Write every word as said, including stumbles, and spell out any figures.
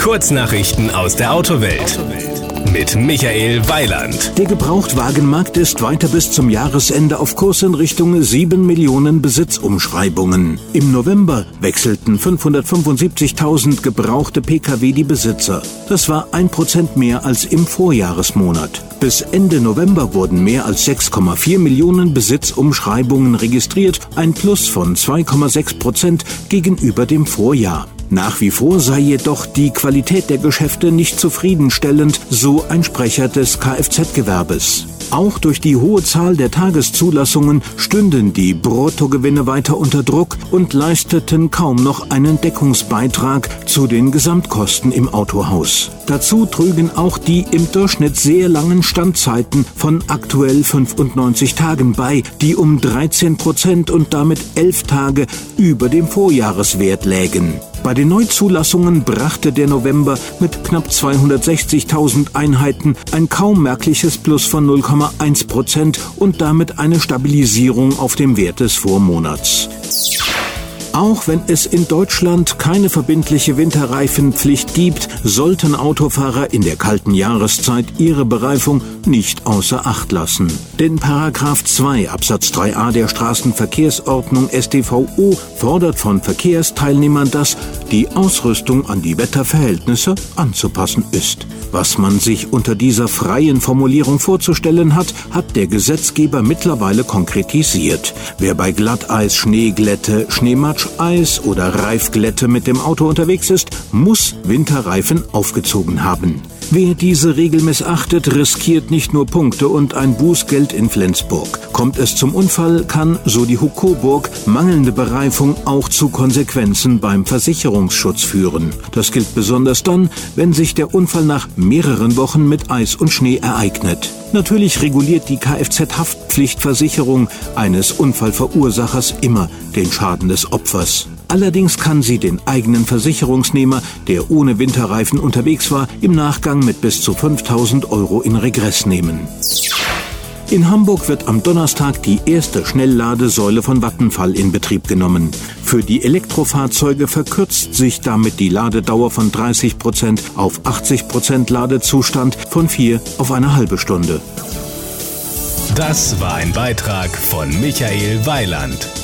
Kurznachrichten aus der Autowelt mit Michael Weiland. Der Gebrauchtwagenmarkt ist weiter bis zum Jahresende auf Kurs in Richtung sieben Millionen Besitzumschreibungen. Im November wechselten fünfhundertfünfundsiebzigtausend gebrauchte Pkw die Besitzer. Das war ein Prozent mehr als im Vorjahresmonat. Bis Ende November wurden mehr als sechs Komma vier Millionen Besitzumschreibungen registriert, ein Plus von zwei Komma sechs Prozent gegenüber dem Vorjahr. Nach wie vor sei jedoch die Qualität der Geschäfte nicht zufriedenstellend, so ein Sprecher des Kfz-Gewerbes. Auch durch die hohe Zahl der Tageszulassungen stünden die Bruttogewinne weiter unter Druck und leisteten kaum noch einen Deckungsbeitrag zu den Gesamtkosten im Autohaus. Dazu trügen auch die im Durchschnitt sehr langen Standzeiten von aktuell fünfundneunzig Tagen bei, die um dreizehn Prozent und damit elf Tage über dem Vorjahreswert lägen. Bei den Neuzulassungen brachte der November mit knapp zweihundertsechzigtausend Einheiten ein kaum merkliches Plus von null Komma eins Prozent und damit eine Stabilisierung auf dem Wert des Vormonats. Auch wenn es in Deutschland keine verbindliche Winterreifenpflicht gibt, sollten Autofahrer in der kalten Jahreszeit ihre Bereifung nicht außer Acht lassen. Denn Paragraph zwei Absatz drei a der Straßenverkehrsordnung S t V O fordert von Verkehrsteilnehmern, dass die Ausrüstung an die Wetterverhältnisse anzupassen ist. Was man sich unter dieser freien Formulierung vorzustellen hat, hat der Gesetzgeber mittlerweile konkretisiert. Wer bei Glatteis, Schneeglätte, Schneematsch, Eis oder Reifglätte mit dem Auto unterwegs ist, muss Winterreifen aufgezogen haben. Wer diese Regel missachtet, riskiert nicht nur Punkte und ein Bußgeld in Flensburg. Kommt es zum Unfall, kann, so die Hukoburg, mangelnde Bereifung auch zu Konsequenzen beim Versicherungsschutz führen. Das gilt besonders dann, wenn sich der Unfall nach mehreren Wochen mit Eis und Schnee ereignet. Natürlich reguliert die Kfz-Haftpflichtversicherung eines Unfallverursachers immer den Schaden des Opfers. Allerdings kann sie den eigenen Versicherungsnehmer, der ohne Winterreifen unterwegs war, im Nachgang mit bis zu fünftausend Euro in Regress nehmen. In Hamburg wird am Donnerstag die erste Schnellladesäule von Vattenfall in Betrieb genommen. Für die Elektrofahrzeuge verkürzt sich damit die Ladedauer von dreißig Prozent auf achtzig Prozent Ladezustand von vier auf eine halbe Stunde. Das war ein Beitrag von Michael Weiland.